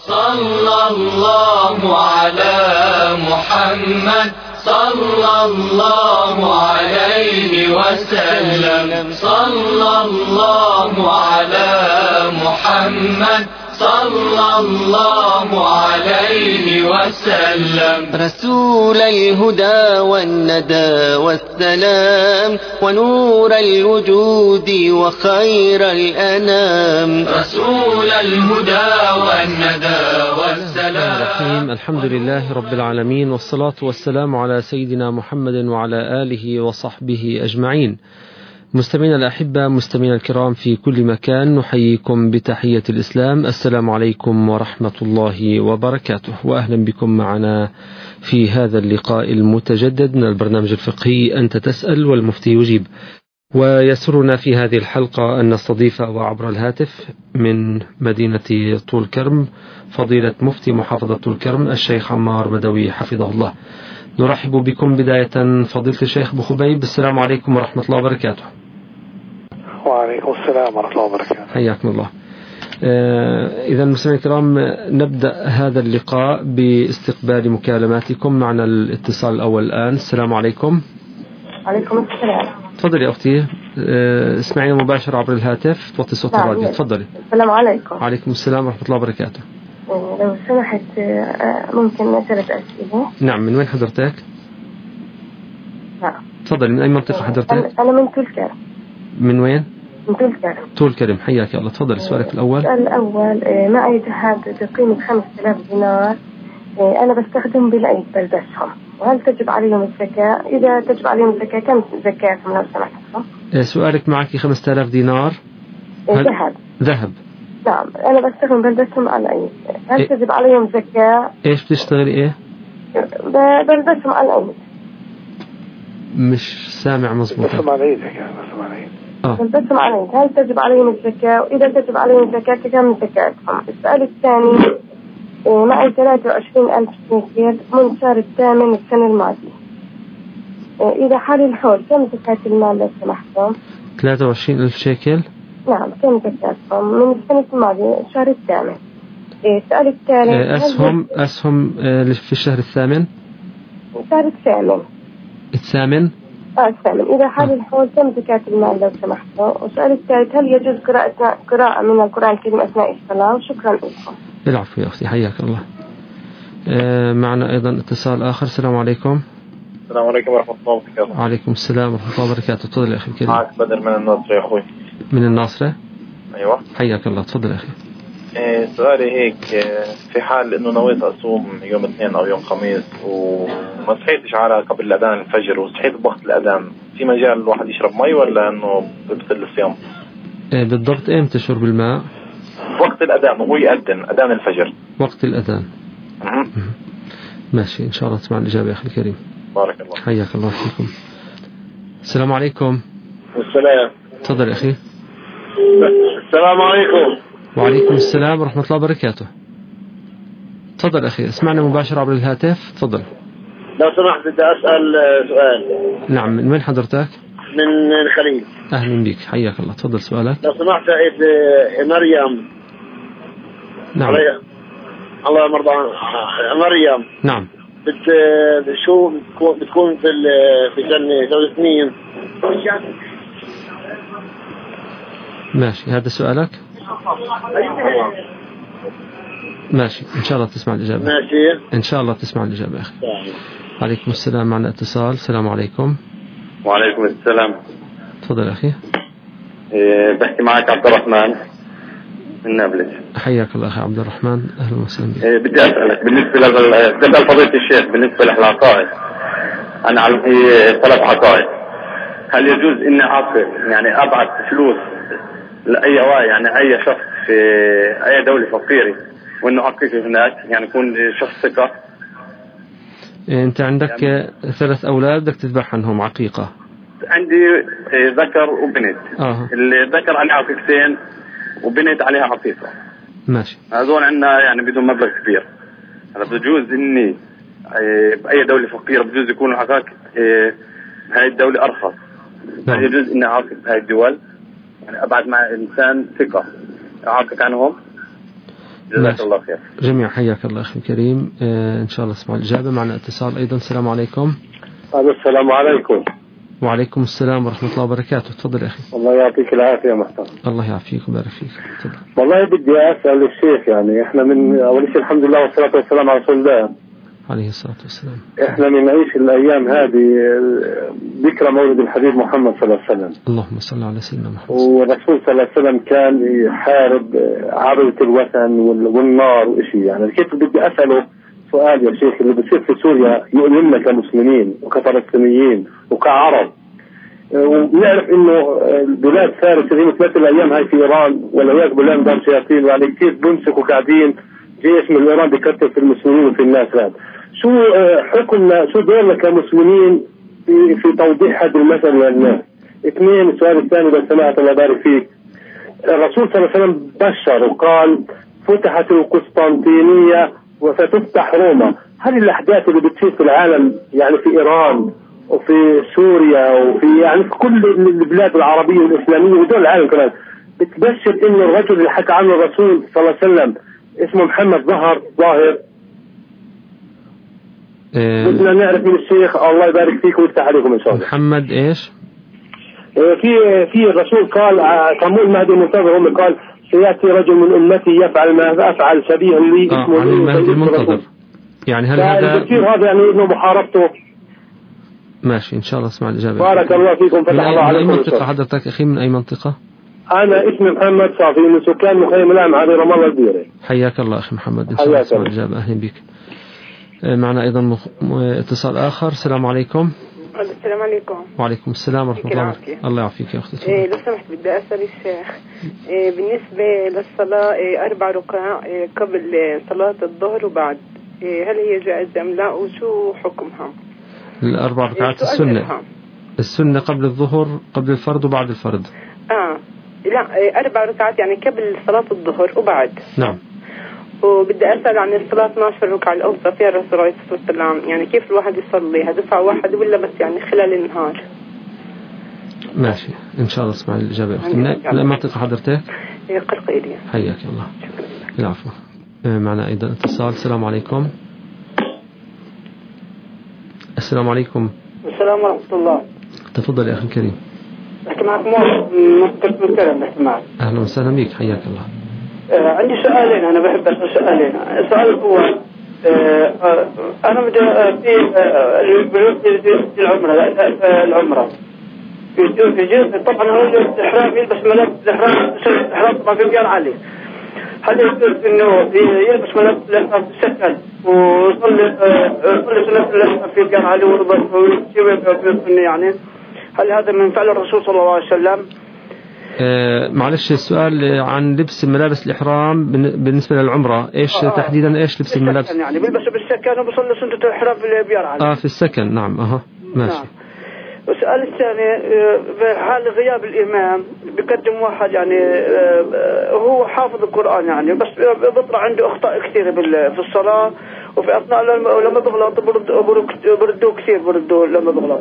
صلى الله على محمد صلى الله عليه وسلم صلى الله على محمد صلى الله عليه وسلم رسول الهدى والندى والسلام ونور الوجود وخير الأنام رسول الهدى والندى والسلام. الحمد لله رب العالمين، والصلاة والسلام على سيدنا محمد وعلى آله وصحبه أجمعين. مستمعينا الأحبة، مستمعينا الكرام في كل مكان، نحييكم بتحية الإسلام. السلام عليكم ورحمة الله وبركاته، وأهلا بكم معنا في هذا اللقاء المتجدد من البرنامج الفقهي أنت تسأل والمفتي يجيب. ويسرنا في هذه الحلقة أن نستضيف وعبر الهاتف من مدينة طول كرم فضيلة مفتي محافظة طول كرم الشيخ عمار بدوي حفظه الله. نرحب بكم بداية فضيلة الشيخ أبو خبيب. السلام عليكم ورحمة الله وبركاته. وعليكم السلام ورحمة الله وبركاته. حياكم الله. إذا مستمعينا الكرام، نبدأ هذا اللقاء باستقبال مكالماتكم. معنا الاتصال الأول الآن. السلام عليكم. عليكم السلام. تفضلي يا أختي، اسمعينا مباشرة عبر الهاتف، توطي صوت الراديو. تفضلي. السلام عليكم. وعليكم السلام ورحمة الله وبركاته. لو سمحت ممكن مسألة أسئلة؟ نعم. من وين حضرتك؟ نعم. تفضلي. من أي منطقة حضرتك؟ أنا من طول كرم. من وين؟ من طول كرم. طول كرم، حياك الله. تفضلي سؤالك الأول. السؤال الأول، معي ذهب بقيمة 5000 دينار، أنا بستخدم بالعيد بلبسهم، وهل تجب عليهم الزكاة؟ إذا تجب عليهم الزكاة كم زكاتهم لو سمحتكم؟ سؤالك معك 5000 دينار ذهب. نعم، أنا بستخدم بلبسهم على العيد، هل تجب عليهم زكاة؟ إيش بتشتغلي إيه؟ بلبسهم على العيد. مش سامع مظبوط. بلبسهم على العيد. بلبسهم على العيد، هل تجب عليهم الزكاة؟ وإذا تجب عليهم الزكاة كم زكاتهم؟ السؤال الثاني، معي 23,000 شيكل من شهر الثامن السنة الماضية، إذا حال الحول كم زكاة المال لو سمحتم؟ 23,000 شيكل؟ نعم، كم زكاتهم من السنة الماضية الشهر الثامن؟ السؤال الثالث، أسهم في الشهر الثامن؟ الشهر الثامن. الثامن؟ الثامن، إذا حال الحول كم زكاة المال لو سمحتم؟ والسؤال الثالث، هل يجوز قراءة من القرآن الكريم أثناء الصلاة؟ شكرا لكم. العفو يا أختي، حياك الله. معنا أيضا اتصال آخر. السلام عليكم. السلام عليكم ورحمة الله وبركاته. وعليكم السلام ورحمة الله وبركاته. تفضل يا أخي الكريم. معك بدر من الناصرة يا أخوي. من الناصرة؟ أيوة. حياك الله. تفضل يا أخي. سؤالي هيك، في حال إنه نويت أصوم يوم اثنين أو يوم خميس وما صحيتش على قبل الأذان الفجر وصحيت بوقت الأذان، في مجال الواحد يشرب مي ولا إنه بيبطل الصيام؟ بالضبط إمتى شرب الماء؟ وقت الأذان، وهو يأذن أذان الفجر. وقت الأذان. ماشي، إن شاء الله تسمع الإجابة يا أخي الكريم. بارك الله. حياك الله فيكم. السلام عليكم. السلام. تفضل يا أخي. السلام عليكم. وعليكم السلام ورحمة الله وبركاته. تفضل أخي، اسمعنا مباشرة عبر الهاتف. تفضل. لو سمحت بدي أسأل سؤال. نعم. من وين حضرتك؟ من الخليل. أهلا بك، حياك الله. تفضل سؤالك. لو سمحت مريم. نعم. الله مرضى مريم. نعم. شو بتكون في سنة 3 سنين. ماشي، هذا سؤالك. ماشي، إن شاء الله تسمع الإجابة. ماشي، إن شاء الله تسمع الإجابة يا أخي. عليكم السلام. معنا اتصال. السلام عليكم. وعليكم السلام. تفضل أخي. بحكي معك عبد الرحمن من نابلس. حياك الله أخي عبد الرحمن، أهلا وسهلا بك. بدي أسألك بالنسبة فضيلة الشيخ، بالنسبة للعقائد، أنا على 3 عقائد، هل يجوز إني أعطي يعني أبعث فلوس لأي يعني أي شخص في أي دولة فقيرة وإنه عقيقه هناك، يعني يكون شخص ثقة؟ أنت عندك يعني 3 أولاد بدك تذبح عنهم عقيقة؟ عندي ذكر وبنت. الذكر عليه عقيقتين وبنت عليها عقيقة. ماشي. هذول عندنا يعني بدون مبلغ كبير. هذا بجوز إني بأي دولة فقيرة بجوز يكون العقاق هاي الدولة أرخص. هل يجوز إني أعاقب هاي الدول؟ يعني أبعد مع إنسان ثقة أعاقب عنهم؟ جزاك الله خير. جميع حياك الله أخي الكريم. إن شاء الله اسمع الإجابة. معنا اتصال أيضا. السلام عليكم. السلام عليكم. وعليكم السلام ورحمة الله وبركاته. تفضل يا أخي. الله يعطيك العافية يا محترم. الله يعافيك ويبارك فيك. تفضل. والله بدي أسأل الشيخ، يعني إحنا من أول شيء الحمد لله والصلاة والسلام على رسول الله عليه الصلاة والسلام. إحنا بنعيش الأيام هذه ذكرى مولد الحبيب محمد صلى الله عليه وسلم. اللهم صل على سيدنا محمد. والرسول صلى الله عليه وسلم كان يحارب عبدة الوثن والنار وإشي. يعني كيف بدي أسأله سؤال يا شيخ، اللي بصير في سوريا يؤلمنا كمسلمين وكفلسطينيين وكعرب، ونعرف انه بلاد فارس اللي مثل الايام هاي في ايران والعياذ بالله نظام شياطين، يعني كيف بمسكوا قاعدين جيش من ايران بيكتل في المسلمين وفي الناس هذا. شو حكمنا، شو دورنا كمسلمين في توضيح هذه المسألة للناس؟ اثنين، السؤال الثاني لو سمحت الله يبارك فيك، الرسول صلى الله عليه وسلم بشر وقال فتحت القسطنطينية وستفتح روما. هل الأحداث اللي بتصير في العالم يعني في إيران وفي سوريا وفي يعني في كل البلاد العربية والإسلامية ودول العالم كمان بتبشر إن الرجل اللي حكى عنه الرسول صلى الله عليه وسلم اسمه محمد ظاهر؟ بدنا نعرف من الشيخ الله يبارك فيكم ويفتح عليكم إن شاء الله. محمد إيش؟ في الرسول قال كمول المهدي المنتظر، هم قال سيأتي رجل من أمتي يفعل ما أفعل شبيه لي اسمه عن المهدي المنتظر. يعني هل هذا كثير هذا يعني إنه محاربته؟ ماشي إن شاء الله اسمع الإجابة. بارك الله فيكم. فتح الله عليكم. من أي منطقة حضرتك أخي؟ من أي منطقة؟ أنا اسمي محمد صافي من سكان مخيم الأم علي رام الله الكبيرة. حياك الله أخي محمد. إن شاء الله اسمع الإجابة. أهلا بك. معنا أيضا اتصال آخر. السلام عليكم. السلام عليكم. وعليكم السلام ورحمة الله وبركاته. الله يعافيك يا أختي. لو سمحت بدي أسأل الشيخ بالنسبة للصلاة 4 ركع قبل صلاة الظهر وبعد، هل هي جائزة أم لا وشو حكمها؟ الأربع ركعات السنة قبل الظهر، قبل الفرض وبعد الفرض. لا 4 ركعات يعني قبل صلاة الظهر وبعد. نعم. وبدي أسأل عن الصلاة 12 ركعة الأوسط فيها الرسول عليه الصلاة والسلام، يعني كيف الواحد يصليها، دفعة واحد ولا بس يعني خلال النهار؟ ماشي إن شاء الله اسمع الإجابة يا أختي. لا منطقة حضرتك؟ قرقيرية. حياك الله. العفو. معنا أيضا اتصال. السلام عليكم. السلام عليكم. السلام ورحمة الله. تفضل يا أخي الكريم. أحكي معك موافق من الكلام. أحكي معك. أهلا وسهلا بك. حياك الله. عندي سؤالين، أنا بحب أسأل سؤالين. السؤال الأول أنا بدي في العمرة يجوز طبعا هو الإحرام يلبس ملابس الإحرام طبعا في مكان عالي. هل يجوز إنه يلبس ملابس الإحرام في السكن ويصلي سنة الإحرام في مكان عالي ويصلي يعني؟ هل هذا من فعل الرسول صلى الله عليه وسلم؟ معلش السؤال عن لبس ملابس الإحرام بالنسبة للعمرة إيش تحديدا؟ إيش لبس الملابس؟ يعني بيلبسوا بالسكن وبيصلوا سنة الإحرام في البيار عالي. في السكن. نعم. ماشي. نعم. والسؤال الثاني في حال غياب الإمام بيقدم واحد يعني هو حافظ القرآن يعني بس بيطلع عنده أخطاء كثيرة في الصلاة وفي أثناء لما بغلط بردوه كثير لما بغلط،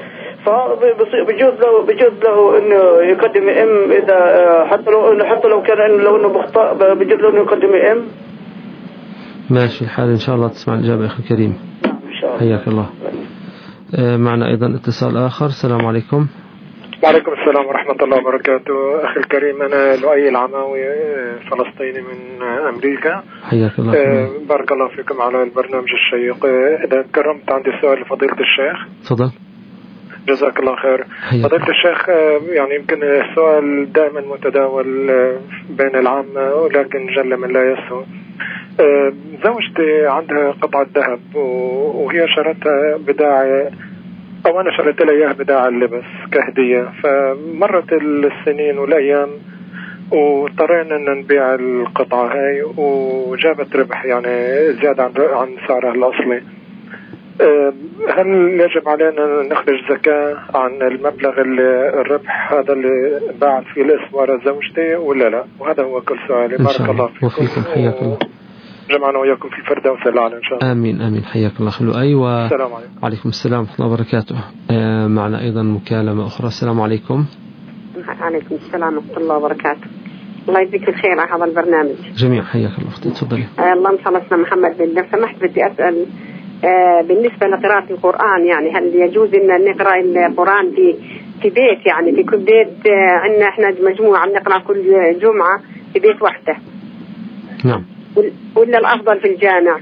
فبيجوز له إنه يقدم إم إذا حتى لو كان إنه بخطأ بيجوز له إنه يقدم إم. ماشي الحال إن شاء الله تسمع الإجابة يا أخي الكريم. نعم إن شاء الله. حياك الله. معنا أيضا اتصال آخر. السلام عليكم. وعليكم السلام ورحمة الله وبركاته. أخي الكريم أنا لؤي العماوي فلسطيني من أمريكا. حياك الله. بارك الله فيكم على البرنامج الشيق. إذا تكرمت عندي سؤال لفضيلة الشيخ. تفضل. جزاك الله خير. فضيلة الشيخ يعني يمكن السؤال دائما متداول بين العامة ولكن جل من لا يسهو. زوجتي عندها قطعة ذهب وهي شرتها بداعي أو أنا شريت لها إياها بداعي اللبس كهدية، فمرت السنين والأيام واضطرينا أن نبيع القطعة هاي وجابت ربح يعني زيادة عن سعرها الأصلي. هل يجب علينا نخرج زكاة عن المبلغ الربح هذا اللي باعت فيه الاسم ورا زوجتي ولا لا؟ وهذا هو كل سؤالي. بارك الله فيكم. حياك الله. جمعنا وياكم في الفردوس الأعلى إن شاء الله. آمين. حياك الله. خلو أيوة. السلام عليكم. وعليكم السلام ورحمة الله وبركاته. معنا أيضا مكالمة أخرى. السلام عليكم. وعليكم السلام ورحمة الله وبركاته. الله يجزيك الخير على هذا البرنامج. جميع حياك الله أختي، تفضلي. اللهم صل على محمد. لو سمحت بدي أسأل بالنسبة لقراءة القرآن، يعني هل يجوز أن نقرأ القرآن في بيت، يعني في كل بيت عندنا إحنا مجموعة نقرأ كل جمعة في بيت واحدة؟ نعم. ولا الأفضل في الجامع؟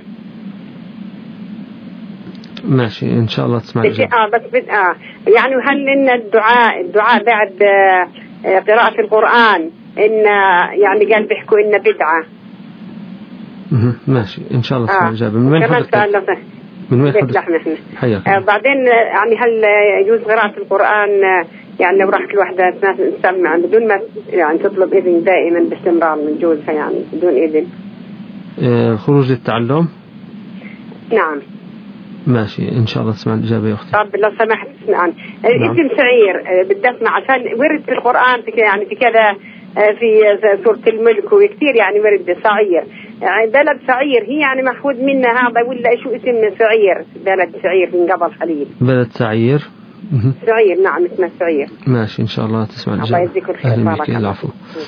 ماشي إن شاء الله تسمع الإجابة. يعني هل إن الدعاء بعد قراءة القرآن إن يعني قال بيحكوا إن بدعة؟ ماشي إن شاء الله تسمع الإجابة. من وين حضرتك؟ من وين حضرتك؟ حياك. بعدين يعني هل يجوز قراءة القرآن يعني لو راحت الوحدة تسمع بدون ما يعني تطلب إذن دائما باستمرار من جوزها، يعني بدون إذن؟ خروج للتعلم؟ نعم. ماشي إن شاء الله تسمع الإجابة يا أختي. طب لو سمحت اسمعني. اسم سعير بدي أسمع عشان ورد في القرآن يعني في كذا في سورة الملك وكثير يعني ورد سعير، يعني بلد سعير هي يعني محفوظ منها هذا ولا شو اسم سعير؟ بلد سعير من قبل خليل. بلد سعير. سعير نعم اسمه سعير. ماشي إن شاء الله تسمع الإجابة. الله يجزيك الخير. أهلا بك. العفو.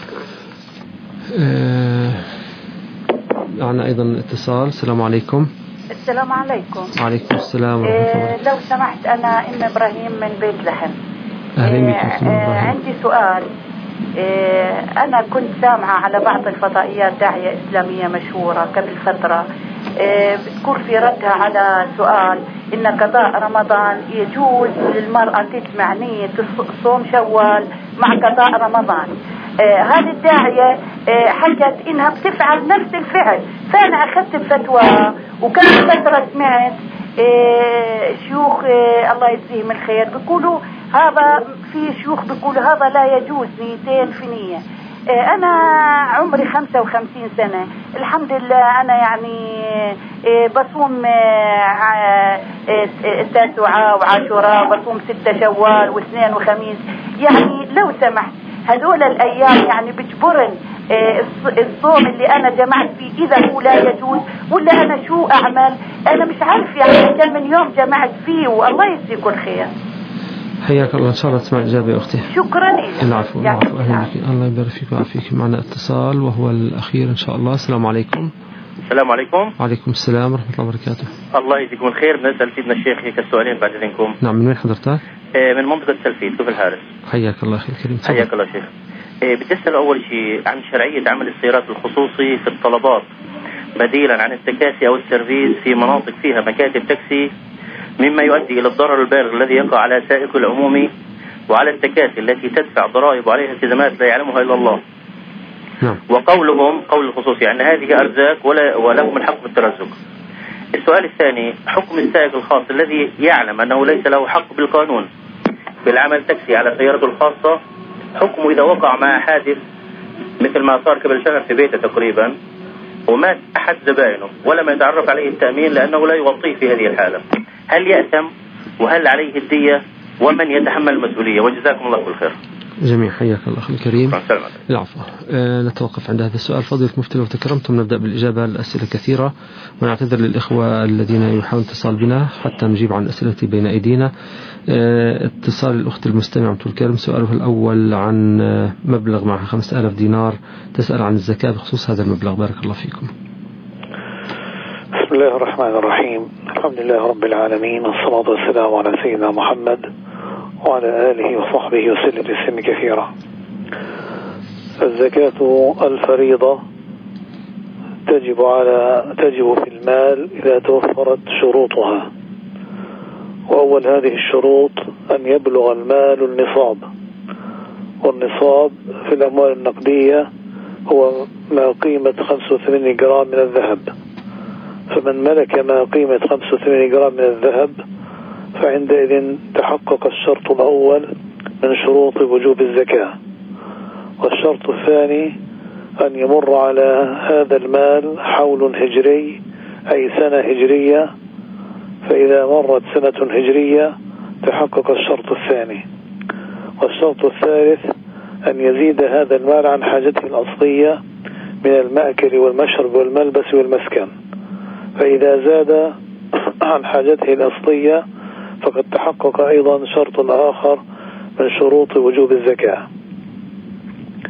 معنا أيضا اتصال. السلام عليكم. السلام عليكم. وعليكم السلام ورحمة الله. لو سمحت أنا أم إبراهيم من بيت لحم. أهلا بك. عندي سؤال. أنا كنت سامعة على بعض الفضائيات داعية إسلامية مشهورة قبل فترة بتذكر في ردها على سؤال إن قضاء رمضان يجوز للمرأة تجمع نية صوم شوال مع قضاء رمضان. هذه الداعية حكت إنها بتفعل نفس الفعل، فأنا أخذت الفتوى وكان فترة سمعت شيوخ الله يجزيهم الخير بيقولوا هذا، في شيوخ بيقولوا هذا لا يجوز نيتين في نية. أنا عمري 55 سنة الحمد لله، أنا يعني بصوم التاسعاء وعاشوراء، بصوم 6 شوال واثنين وخميس. يعني لو سمحت هذول الأيام يعني بجبرن الصوم اللي أنا جمعت فيه إذا هو لا يجوز ولا أنا شو أعمل؟ أنا مش عارف يعني كم من يوم جمعت فيه، والله يجزيكم الخير. حياك الله إن شاء الله تسمع الإجابة يا أختي. شكرا لك. العفو. أهلا بك. الله يبارك فيك ويعافيك. معنا اتصال وهو الأخير إن شاء الله. السلام عليكم. السلام عليكم. وعليكم السلام ورحمة الله وبركاته. الله يجزيكم الخير. بنسأل سيدنا الشيخ هيك السؤالين بعد إذنكم. نعم. من وين حضرتك؟ من منطقة سلفيد كفر الحارس. حياك الله أخي الكريم. حياك الله شيخ. بدي أسأل أول شيء عن شرعية عمل السيارات الخصوصي في الطلبات بديلا عن التكاسي أو السيرفيس في مناطق فيها مكاتب تاكسي، مما يؤدي إلى الضرر البالغ الذي يقع على سائق العمومي وعلى التكاسي التي تدفع ضرائب وعليها التزامات لا يعلمها إلا الله. نعم. وقولهم قول الخصوصي أن هذه أرزاق ولهم الحق بالترزق. السؤال الثاني، حكم السائق الخاص الذي يعلم أنه ليس له حق بالقانون بالعمل تاكسي على سيارته الخاصة، حكمه إذا وقع مع حادث مثل ما صار قبل شهر في بيته تقريبا ومات أحد زبائنه ولم يتعرف عليه التأمين لأنه لا يغطيه في هذه الحالة، هل يأثم وهل عليه الدية ومن يتحمل المسؤولية؟ وجزاكم الله كل خير. جميع. حياك الله أخي الكريم. العفو. نتوقف عند هذا السؤال. فضيلة المفتي لو تكرمتم نبدأ بالإجابة. الأسئلة كثيرة ونعتذر للإخوة الذين يحاولون اتصال بنا حتى نجيب عن أسئلة بين أيدينا. اتصال الأخت المستمع بطول الكرم. سؤاله الأول عن مبلغ معها 5000 دينار، تسأل عن الزكاة بخصوص هذا المبلغ. بارك الله فيكم. بسم الله الرحمن الرحيم. الحمد لله رب العالمين، والصلاة والسلام على سيدنا محمد وعلى آله وصحبه وسلم تسليما كثيرا. الزكاة الفريضة تجب في المال إذا توفرت شروطها، وأول هذه الشروط أن يبلغ المال النصاب، والنصاب في الأموال النقدية هو ما قيمة 85 جرام من الذهب، فمن ملك ما قيمة 85 جرام من الذهب فعندئذ تحقق الشرط الأول من شروط وجوب الزكاة. والشرط الثاني أن يمر على هذا المال حول هجري أي سنة هجرية، فإذا مرت سنة هجرية تحقق الشرط الثاني. والشرط الثالث أن يزيد هذا المال عن حاجته الأصلية من المأكل والمشرب والملبس والمسكن، فإذا زاد عن حاجته الأصلية فقد تحقق أيضا شرط آخر من شروط وجوب الزكاة.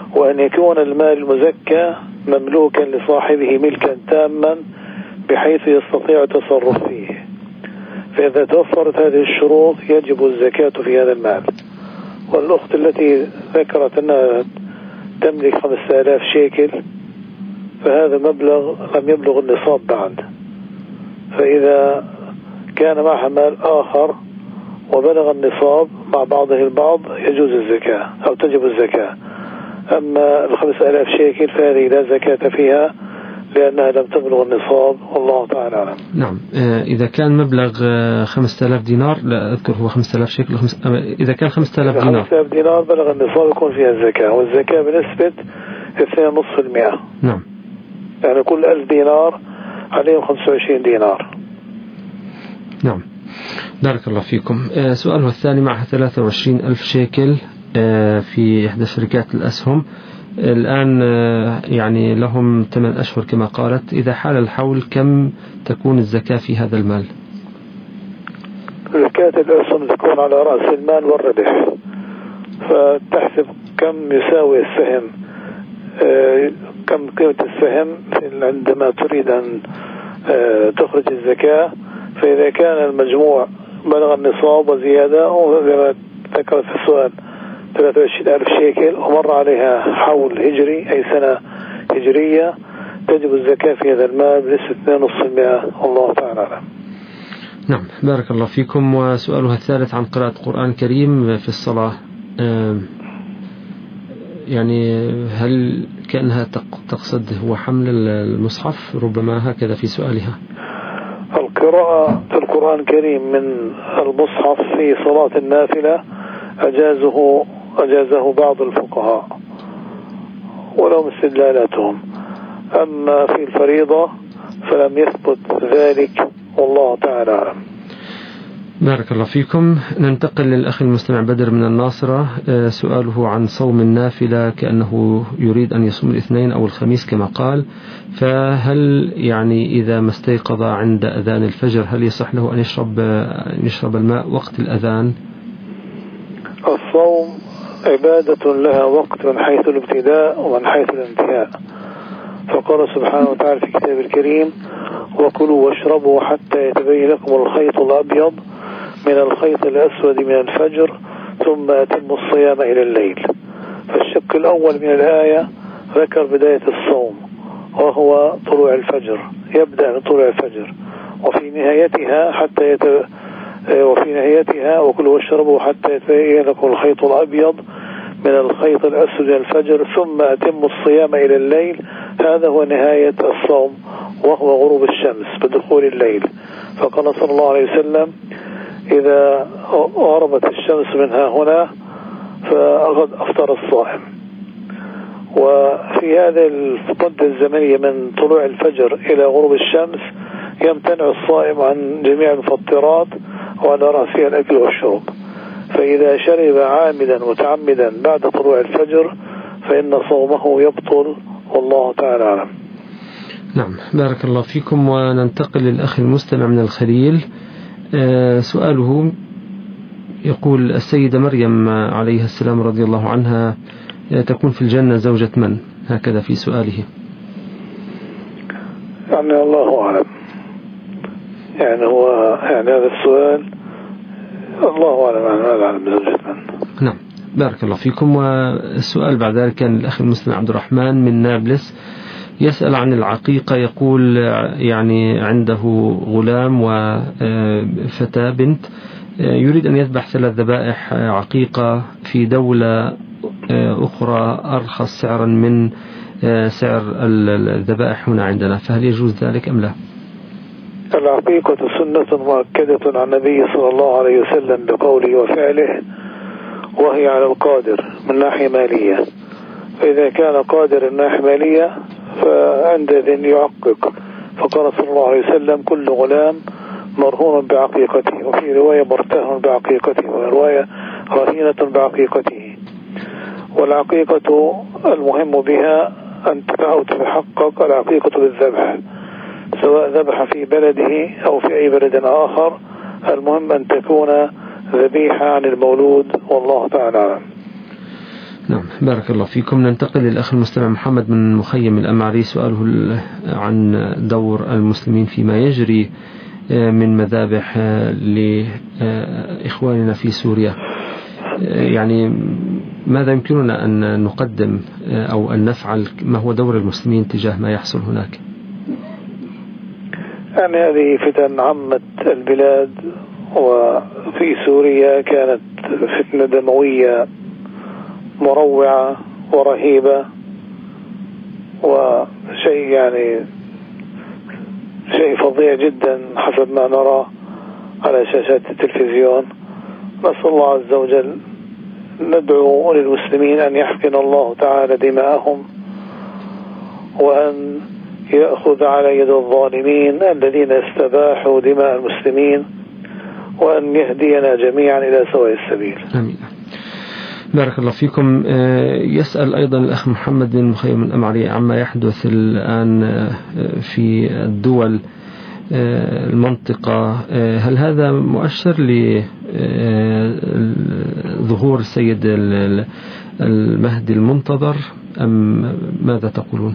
وأن يكون المال المزكى مملوكا لصاحبه ملكا تاما بحيث يستطيع التصرف فيه. فإذا توفرت هذه الشروط يجب الزكاة في هذا المال. والأخت التي ذكرت أنها تملك 5000 شيكل فهذا مبلغ لم يبلغ النصاب بعد، فإذا كان معها مال آخر وبلغ النصاب مع بعضه البعض يجوز الزكاة أو تجب الزكاة. أما 5000 شيكل فهذه لا زكاة فيها لأنها لم تبلغ النصاب، والله تعالى أعلم. نعم. إذا كان مبلغ 5000 دينار، لا أذكر هو 5000 شيكل، إذا كان 5000 دينار 5000 دينار بلغ النصاب يكون فيها الزكاة، والزكاة بنسبة 2.5%. نعم. يعني كل 1000 دينار عليهم 25 دينار. نعم. بارك الله فيكم. سؤاله الثاني: معها 23,000 شيكل في إحدى شركات الأسهم، الآن يعني لهم 8 أشهر كما قالت، إذا حال الحول كم تكون الزكاة في هذا المال؟ زكاة الأسهم تكون على رأس المال والربح، فتحسب كم يساوي السهم، كم قيمة السهم عندما تريد أن تخرج الزكاة. فإذا كان المجموع بلغ النصاب وزيادة، وكما ذكرت في السؤال 23,000 شيكل ومر عليها حول هجري أي سنة هجرية، تجب الزكاة في هذا المال بنسبة 2.5%، والله تعالى أعلم. نعم. بارك الله فيكم. وسؤالها الثالث عن قراءة القرآن الكريم في الصلاة، يعني هل كأنها تقصد هو حمل المصحف؟ ربما هكذا في سؤالها. القراءة القرآن الكريم من المصحف في صلاة النافلة أجازه بعض الفقهاء ولهم استدلالاتهم، أما في الفريضة فلم يثبت ذلك، والله تعالى أعلم. بارك الله فيكم. ننتقل للأخ المستمع بدر من الناصرة، سؤاله عن صوم النافلة، كأنه يريد أن يصوم الاثنين أو الخميس كما قال، فهل يعني إذا ما استيقظ عند أذان الفجر هل يصح له أن يشرب الماء وقت الأذان؟ الصوم عبادة لها وقت من حيث الابتداء ومن حيث الانتهاء، فقال سبحانه وتعالى في كتاب الكريم: وكلوا واشربوا حتى يتبين لكم الخيط الأبيض من الخيط الأسود من الفجر ثم أتموا الصيام إلى الليل. فالشق الأول من الآية ذكر بداية الصوم وهو طلوع الفجر، يبدأ من طلوع الفجر، وفي نهايتها وكلوا واشربوا حتى يتبين لكم الخيط الأبيض من الخيط الأسود من الفجر ثم أتموا الصيام إلى الليل. هذا هو نهاية الصوم وهو غروب الشمس بدخول الليل. فقال صلى الله عليه وسلم: إذا غربت الشمس منها هنا فقد أفطر الصائم. وفي هذه المدة الزمنية من طلوع الفجر إلى غروب الشمس يمتنع الصائم عن جميع المفطرات وعلى رأسها الأكل والشرب، فإذا شرب عامدا متعمدا بعد طلوع الفجر فإن صومه يبطل، والله تعالى أعلم. نعم. بارك الله فيكم. وننتقل للأخ المستمع من الخليل، سؤاله يقول: السيدة مريم عليها السلام رضي الله عنها تكون في الجنة زوجة من؟ هكذا في سؤاله. يعني الله أعلم، يعني هذا السؤال الله أعلم زوجة من. نعم. بارك الله فيكم. والسؤال بعد ذلك كان الأخ المستمع عبد الرحمن من نابلس يسأل عن العقيقة، يقول يعني عنده غلام وفتاة بنت، يريد أن يذبح 3 ذبائح عقيقة في دولة أخرى أرخص سعرا من سعر الذبائح هنا عندنا، فهل يجوز ذلك أم لا؟ العقيقة سنة مؤكدة عن النبي صلى الله عليه وسلم بقوله وفعله، وهي على القادر من ناحية مالية، فإذا كان قادر من ناحية مالية فعندئذ يعقق. فقال صلى الله عليه وسلم: كل غلام مرهون بعقيقته، وفي رواية مرتهن بعقيقته، وفي رواية رهينة بعقيقته. والعقيقة المهم بها أن تتحقق العقيقة بالذبح، سواء ذبح في بلده أو في أي بلد آخر، المهم أن تكون ذبيحة عن المولود، والله تعالى أعلم. نعم، بارك الله فيكم. ننتقل للأخ المستمع محمد من مخيم الأمعري، سؤاله عن دور المسلمين فيما يجري من مذابح لإخواننا في سوريا. يعني ماذا يمكننا أن نقدم أو أن نفعل؟ ما هو دور المسلمين تجاه ما يحصل هناك؟ يعني هذه فتن عمت البلاد، وفي سوريا كانت فتنة دموية مروعة ورهيبة، وشيء يعني شيء فظيع جدا حسب ما نرى على شاشات التلفزيون. نسأل الله عز وجل، ندعو للمسلمين أن يحقن الله تعالى دماءهم، وأن يأخذ على يد الظالمين الذين استباحوا دماء المسلمين، وأن يهدينا جميعا إلى سواء السبيل. آمين. بارك الله فيكم. يسأل أيضا الأخ محمد بن مخيم الأمعري عما يحدث الآن في الدول المنطقة. هل هذا مؤشر لظهور السيد المهدي المنتظر أم ماذا تقولون؟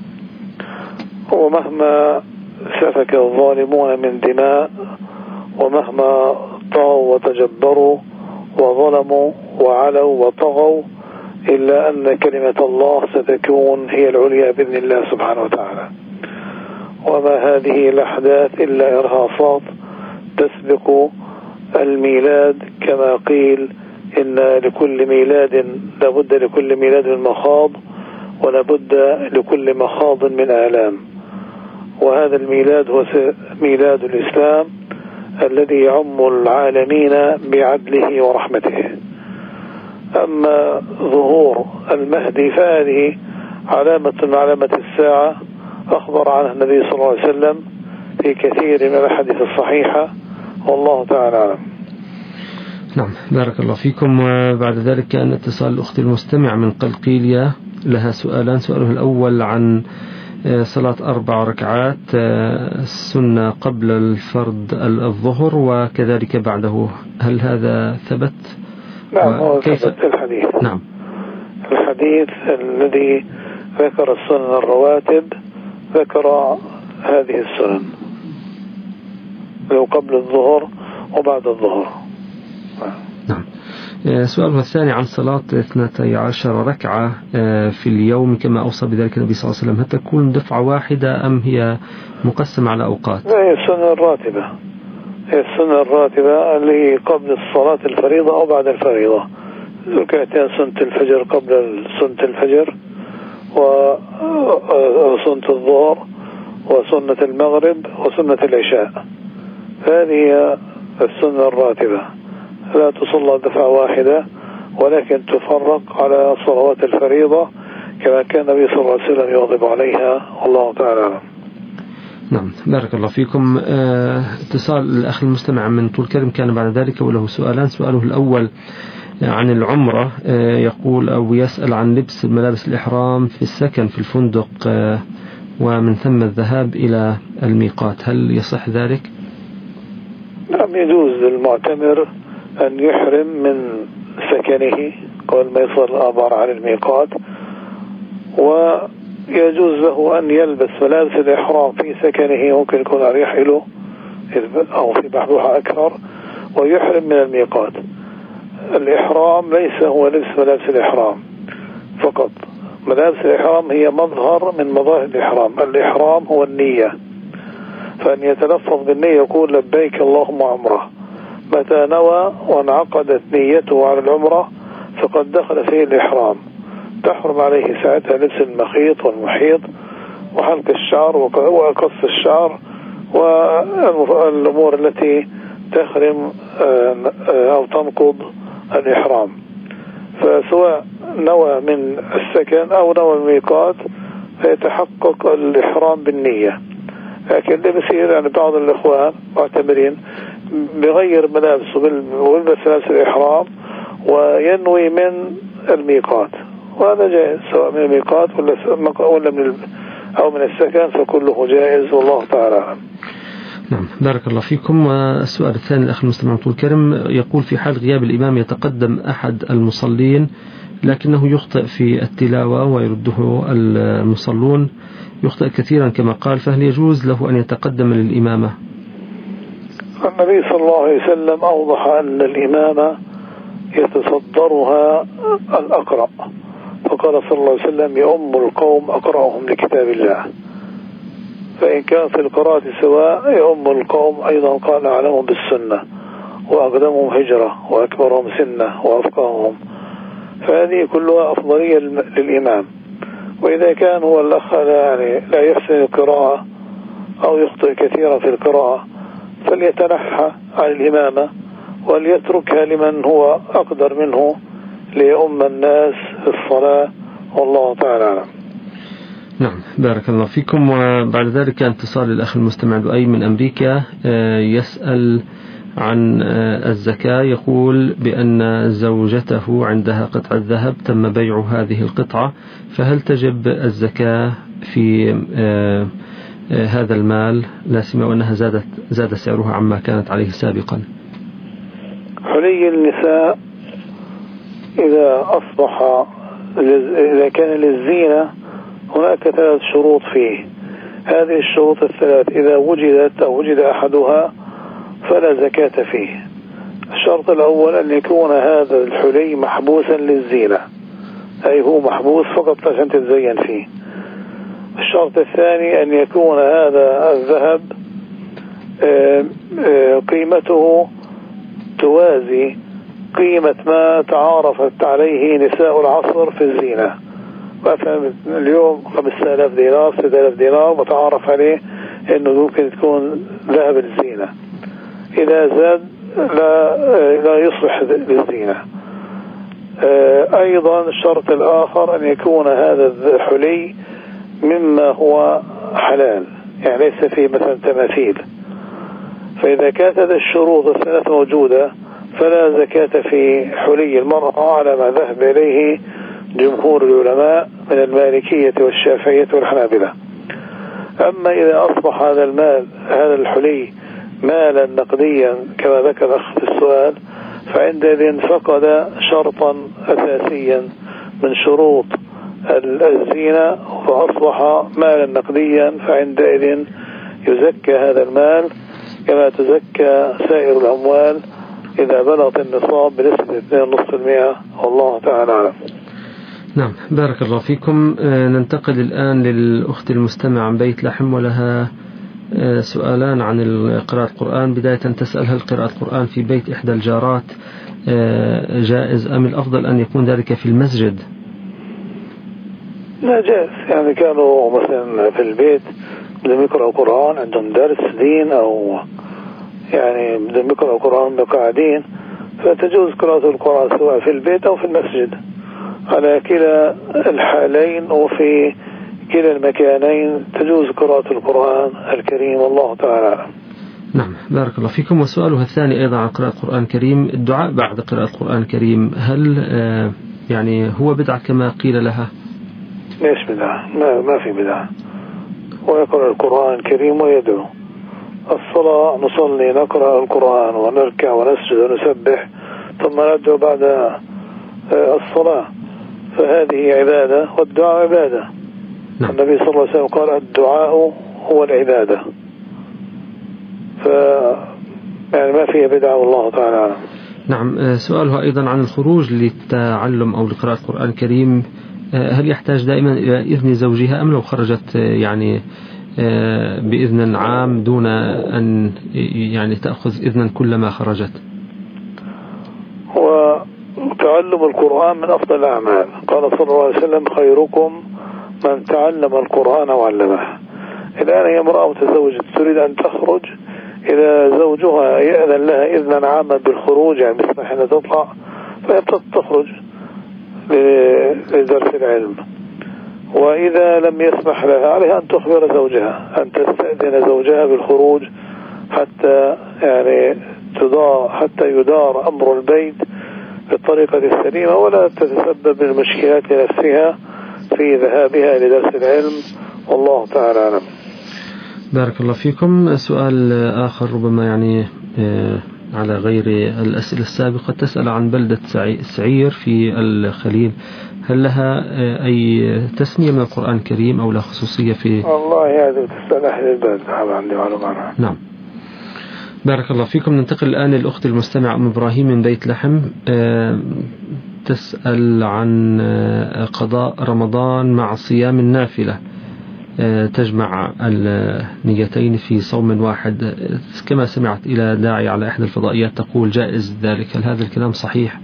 ومهما سفك الظالمون من دماء، ومهما طغوا وتجبروا وظلموا وعلوا وطغوا، إلا أن كلمة الله ستكون هي العليا بإذن الله سبحانه وتعالى. وما هذه الأحداث إلا إرهاصات تسبق الميلاد، كما قيل إن لكل ميلاد لابد لكل ميلاد من مخاض، ولابد لكل مخاض من آلام. وهذا الميلاد هو ميلاد الإسلام الذي يعم العالمين بعدله ورحمته. أما ظهور المهدي فهذه علامة من علامة الساعة، أخبر عنها النبي صلى الله عليه وسلم في كثير من الأحاديث الصحيحة، والله تعالى أعلم. نعم، بارك الله فيكم. وبعد ذلك كان اتصال الأخت المستمع من قلقيلية، لها سؤالان. سؤاله الأول عن صلاة 4 ركعات السنة قبل الفرض الظهر وكذلك بعده، هل هذا ثبت؟ نعم، هو ثبت الحديث. نعم، الحديث الذي ذكر السنن الرواتب ذكر هذه السنن، لو قبل الظهر وبعد الظهر. نعم. سؤال الثاني عن صلاة 12 ركعة في اليوم كما أوصى بذلك النبي صلى الله عليه وسلم، هل تكون دفعة واحدة أم هي مقسمة على أوقات؟ لا، هي السنة الراتبة، هي السنة الراتبة اللي قبل الصلاة الفريضة أو بعد الفريضة. ركعتين سنة الفجر قبل سنة الفجر، وسنة الظهر، وسنة المغرب، وسنة العشاء. هذه هي السنة الراتبة، لا تصلى دفعة واحدة، ولكن تفرق على صلوات الفريضة كما كان النبي صلى الله عليه وسلم يواظب عليها، والله تعالى أعلم. نعم، بارك الله فيكم. اتصال الأخ المستمع من طول كرم كان بعد ذلك وله سؤالان. سؤاله الأول عن العمرة، يقول أو يسأل عن لبس ملابس الإحرام في السكن في الفندق ومن ثم الذهاب إلى الميقات، هل يصح ذلك؟ نعم، يجوز للمعتمر أن يحرم من سكنه قبل ما يصل الآبار على الميقات، ويجوز له أن يلبس ملابس الإحرام في سكنه، ممكن يكون أريح له أو في بحبوحة أكثر، ويحرم من الميقات. الإحرام ليس هو لبس ملابس الإحرام فقط، ملابس الإحرام هي مظهر من مظاهر الإحرام. الإحرام هو النية، فأن يتلفظ بالنية يقول لبيك اللهم عمره. متى نوى وانعقدت نيته على العمرة فقد دخل فيه الإحرام، تحرم عليه ساعتها لبس المخيط والمحيط وحلق الشعر وقص الشعر والأمور التي تحرم أو تنقض الإحرام. فسواء نوى من السكن أو نوى الميقات فيتحقق الإحرام بالنية. لكن اللي بيصير يعني بعض الإخوان معتمرين بغير ملابسه ويلبس ملابس الإحرام وينوي من الميقات، وهذا جائز سواء من الميقات ولا من أو من السكن، فكله جائز، والله تعالى أعلم. نعم، بارك الله فيكم. والسؤال الثاني الأخ المستمع طول الكرم يقول في حال غياب الإمام يتقدم أحد المصلين لكنه يخطئ في التلاوة ويرده المصلون، يخطئ كثيرا كما قال، فهل يجوز له أن يتقدم للإمامة؟ النبي صلى الله عليه وسلم أوضح أن الإمامة يتصدرها الأقرأ، فقال صلى الله عليه وسلم يؤم القوم أقرأهم لكتاب الله، فإن كان في القراءة سواء يؤم القوم أيضا قال أعلمهم بالسنة وأقدمهم هجرة وأكبرهم سنة وأفقاهم، فهذه كلها أفضلية للإمام. وإذا كان هو الأخ يعني لا يحسن القراءة أو يخطئ كثيرا في القراءة فليتنحى عن الإمامة وليتركها لمن هو أقدر منه ليؤم الناس في الصلاة، والله تعالى أعلم. نعم، بارك الله فيكم. وبعد ذلك اتصال الأخ المستمع لؤي من أمريكا يسأل عن الزكاة، يقول بأن زوجته عندها قطعة ذهب تم بيع هذه القطعة، فهل تجب الزكاة في هذا المال لا سيما وأنها زاد سعرها عما كانت عليه سابقا؟ حلي النساء إذا كان للزينة هناك 3 شروط فيه. هذه الشروط الثلاث إذا وجدت أو وجد أحدها فلا زكاة فيه. الشرط الأول أن يكون هذا الحلي محبوسا للزينة، أي هو محبوس فقط عشان تتزين فيه. الشرط الثاني أن يكون هذا الذهب قيمته توازي قيمة ما تعارفت عليه نساء العصر في الزينة، مثلا اليوم 5000 دينار 6000 دينار متعارف عليه أنه ممكن تكون ذهب الزينة، إذا زاد لا يصلح للزينة. أيضا الشرط الآخر أن يكون هذا الحلي مما هو حلال، يعني ليس فيه مثلا تماثيل. فإذا كانت هذه الشروط الثلاث موجودة فلا زكاة في حلي المرأة على ما ذهب إليه جمهور العلماء من المالكية والشافعية والحنابلة. أما إذا أصبح هذا المال هذا الحلي مالا نقديا كما ذكر الأخ في السؤال، فعندئذ فقد شرطا أساسيا من شروط الزينة فأصبح مالا نقديا، فعندئذ يزكى هذا المال كما تزكى سائر الأموال إذا بلغت النصاب بنسبة 2.5%، والله تعالى أعلم. نعم، بارك الله فيكم. ننتقل الآن للأخت المستمع عن بيت لحم، ولها سؤالان عن قراءة القرآن. بداية تسأل هل قراءة القرآن في بيت إحدى الجارات جائز أم الأفضل أن يكون ذلك في المسجد؟ لا، جائز. يعني كانوا مثلا في البيت بدهم يقرأوا القرآن، عندهم درس دين أو يعني بدهم يقرأوا القرآن قاعدين، فتجوز قراءة القرآن سواء في البيت أو في المسجد على كلا الحالين، وفي كلا المكانين تجوز قراءة القرآن الكريم، والله تعالى. نعم، بارك الله فيكم. وسؤالها الثاني أيضا عن قراءة القرآن الكريم، الدعاء بعد قراءة القرآن الكريم هل يعني هو بدعة كما قيل لها؟ ليش بدعة؟ ما في بدعة، ويقرأ القرآن الكريم ويدعو. الصلاة نصلي نقرأ القرآن ونركع ونسجد ونسبح ثم ندعو بعد الصلاة، فهذه عبادة والدعاء عبادة. نعم. النبي صلى الله عليه وسلم قال الدعاء هو العبادة، يعني ما فيها بدعة، والله تعالى. نعم. سؤالها أيضا عن الخروج للتعلم أو لقراءة القرآن الكريم، هل يحتاج دائما إلى إذن زوجها أم لو خرجت يعني بإذن عام دون أن يعني تأخذ إذنا كلما خرجت؟ وتعلم القرآن من أفضل الأعمال، قال صلى الله عليه وسلم خيركم من تعلم القرآن وعلمه. الآن هي امرأة متزوجة تريد أن تخرج، إذا زوجها يأذن لها إذنا عاما بالخروج يعني مثل حين تطلع فهي تخرج لدرس العلم، وإذا لم يسمح لها عليها أن تخبر زوجها، أن تستأذن زوجها بالخروج حتى يعني حتى يدار أمر البيت بالطريقة السليمة ولا تتسبب المشكلات لنفسها في ذهابها لدرس العلم، والله تعالى أعلم. بارك الله فيكم. سؤال آخر ربما يعني على غير الأسئلة السابقة تسأل عن بلدة سعير في الخليل، هل لها أي تسمية من القرآن الكريم أو لها خصوصية في؟ والله هذا تسأل أهل البلد، هذا عندي معلومة عنها. نعم، بارك الله فيكم. ننتقل الآن للأخت المستمعة أم إبراهيم من بيت لحم، تسأل عن قضاء رمضان مع صيام النافلة، تجمع النيتين في صوم واحد، كما سمعت إلى داعي على إحدى الفضائيات تقول جائز ذلك، هل هذا الكلام صحيح؟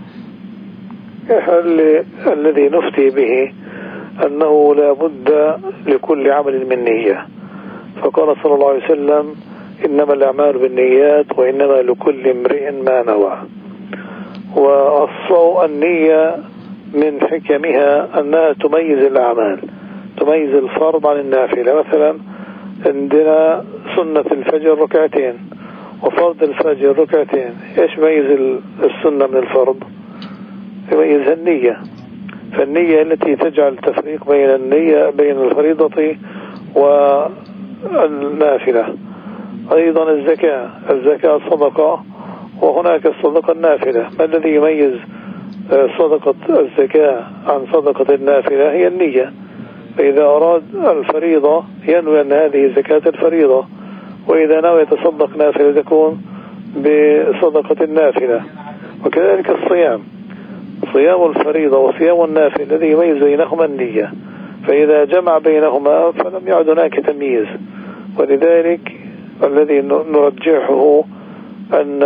الذي نفتي به أنه لا بد لكل عمل من نية، فقال صلى الله عليه وسلم إنما الأعمال بالنيات وإنما لكل امرئ ما نوى. النية من حكمها أنها تميز الأعمال، تميز الفرض عن النافلة. مثلا عندنا سنة الفجر ركعتين وفرض الفجر ركعتين، إيش يميز السنة من الفرض؟ يميزها النية. فالنية التي تجعل تفريق بين النية بين الفريضة والنافلة. أيضا الزكاة صدقة، وهناك الصدقة النافلة. ما الذي يميز صدقة الزكاة عن صدقة النافلة؟ هي النية. فإذا أراد الفريضة ينوي أن هذه زكاة الفريضة، وإذا نوى يتصدق نافلة تكون بصدقة النافلة. وكذلك الصيام، صيام الفريضة وصيام النافلة الذي يميز بينهما النية، فإذا جمع بينهما فلم يعد هناك تمييز. ولذلك الذي نرجحه أن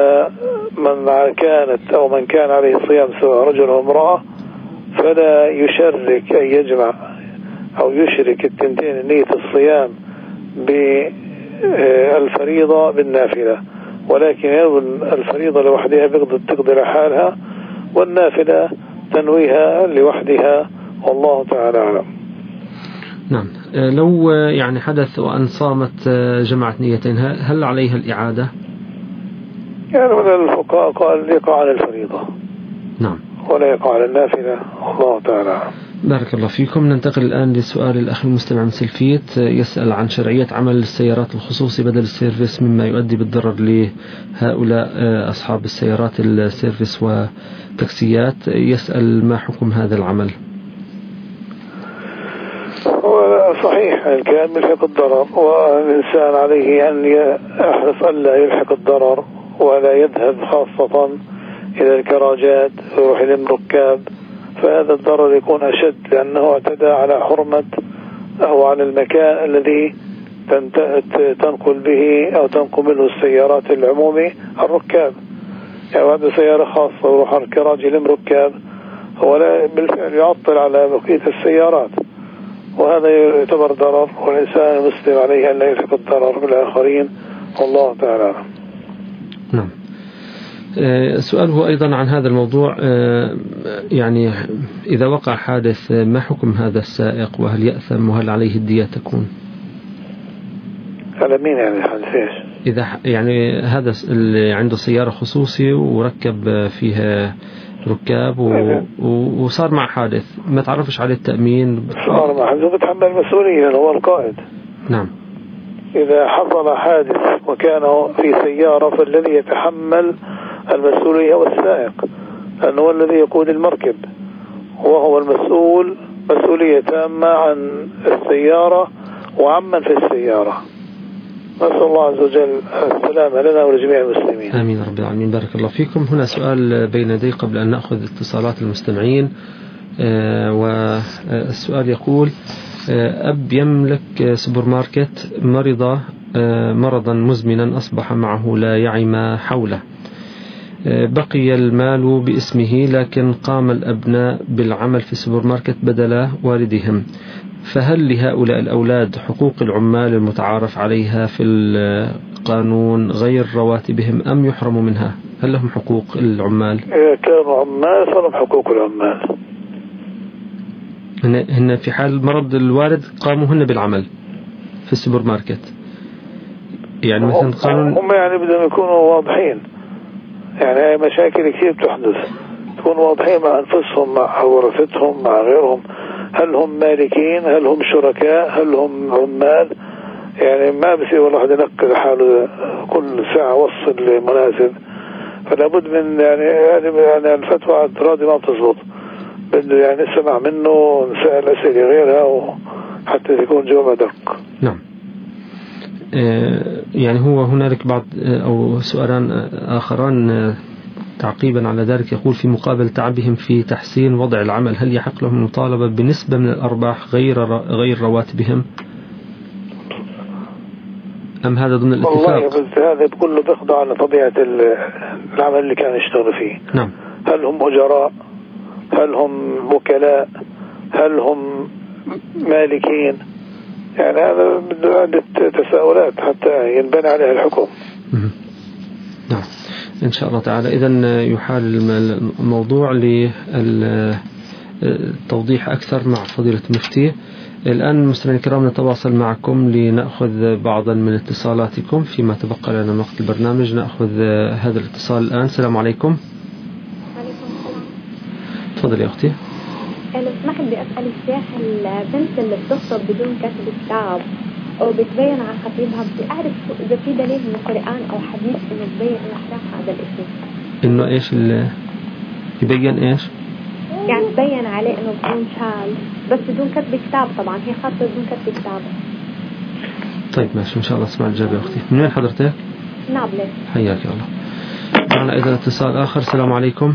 من كان عليه صيام سواء رجل أو امرأة فلا يشرك أن يجمع أو يشرك التنتين نية الصيام بالفريضة بالنافلة، ولكن ينوي الفريضة لوحدها تقدر حالها، والنافلة تنويها لوحدها، والله تعالى أعلم. نعم، لو يعني حدث وأن صامت جمعت نيتين هل عليها الإعادة؟ يعني من الفقهاء قال يقع على الفريضة، نعم، ولا يقع على النافلة، والله تعالى. بارك الله فيكم. ننتقل الآن لسؤال الأخ المستمع من سلفيت، يسأل عن شرعية عمل السيارات الخصوصي بدل السيرفيس مما يؤدي بالضرر لهؤلاء أصحاب السيارات السيرفيس وتاكسيات، يسأل ما حكم هذا العمل؟ صحيح الكلام يلحق الضرر، والإنسان عليه أن يحرص ألا يلحق الضرر ولا يذهب خاصة إلى الكراجات ويروح للركاب، فهذا الضرر يكون أشد لأنه اعتدى على حرمة أو على المكان الذي تنقل به أو تنقل منه السيارات العمومي الركاب. يعني عنده سيارة خاصة ويروح الكراج للركاب، هو لا بالفعل يعطل على بقية السيارات، وهذا يعتبر ضرر، والإنسان المسلم عليه أن لا يلحق الضرر بالآخرين، والله تعالى. نعم. سؤاله أيضا عن هذا الموضوع، يعني إذا وقع حادث ما حكم هذا السائق، وهل يأثم وهل عليه الدية تكون؟ على مين يعني حادث إيش؟ إذا يعني هذا اللي عنده سيارة خصوصي وركب فيها ركاب وصار مع حادث ما تعرفش عليه التأمين، صار مع حادث بتحمل المسؤولية، هو القائد. نعم. إذا حصل حادث وكان في سيارة فالذي يتحمل المسؤولية هو السائق، لأنه هو الذي يقود المركب، وهو المسؤول مسؤولية تامة عن السيارة وعمن في السيارة. نسأل الله عز وجل السلامة لنا ولجميع المسلمين. آمين رب العالمين. بارك الله فيكم. هنا سؤال بين يدي قبل أن نأخذ اتصالات المستمعين، والسؤال يقول: أب يملك سوبر ماركت مرض مرضا مزمنا أصبح معه لا يعي ما حوله، بقي المال باسمه لكن قام الأبناء بالعمل في السوبر ماركت بدل والدهم، فهل لهؤلاء الأولاد حقوق العمال المتعارف عليها في القانون غير رواتبهم أم يحرموا منها؟ هل لهم حقوق العمال؟ إذا كانوا عمال فلهم حقوق العمال. هن في حال مرض الوالد قاموا هن بالعمل في السوبر ماركت، يعني مثلا قانون هم يعني بدهم يكونوا واضحين، يعني هاي مشاكل كثير بتحدث، تكونوا واضحين مع أنفسهم مع ورثتهم مع غيرهم، هل هم مالكين، هل هم شركاء، هل هم عمال. يعني ما بصير الواحد ينقل حاله كل ساعة وصل لمناسب، فلا بد من يعني الفتوى على التراضي ما بتزبط، بده يعني نسمع منه نسأل أسئلة غيرها حتى يكون جواب أدق. نعم. يعني هو هنالك بعض أو سؤالان آخران تعقيبا على ذلك. يقول في مقابل تعبهم في تحسين وضع العمل هل يحق لهم المطالبة بنسبة من الأرباح غير رواتبهم أم هذا ضمن الاتفاق؟ والله بس هذا كله بيخضع على طبيعة العمل اللي كان يشتغل فيه. نعم. هل هم أجراء، هل هم وكلاء، هل هم مالكين؟ يعني هذا بده عدة تساؤلات حتى ينبني عليها الحكم. نعم إن شاء الله تعالى. إذن يحال الموضوع للتوضيح أكثر مع فضيلة المفتي. الآن مستمعينا الكرام نتواصل معكم لنأخذ بعضا من اتصالاتكم فيما تبقى لنا من وقت البرنامج. نأخذ هذا الاتصال الآن. السلام عليكم. وعليكم السلام. تفضل يا أختي. لو سمحت بدي أسأل الشيخ، البنت اللي بتخطب بدون كتب كتاب وبتبين على خطيبها، بدي أعرف إذا في دليل من القرآن أو حديث إنه تبين الأحراف هذا الاسم. إنه إيش يبين إيش؟ يعني تبين عليه إنه بدون شال بس بدون كتب كتاب. طبعا هي خطة بدون كتب كتاب. طيب ماشي إن شاء الله اسمع الإجابة يا أختي. من وين حضرتك؟ نابلس. حياك الله. معنا إذا اتصال آخر. السلام عليكم.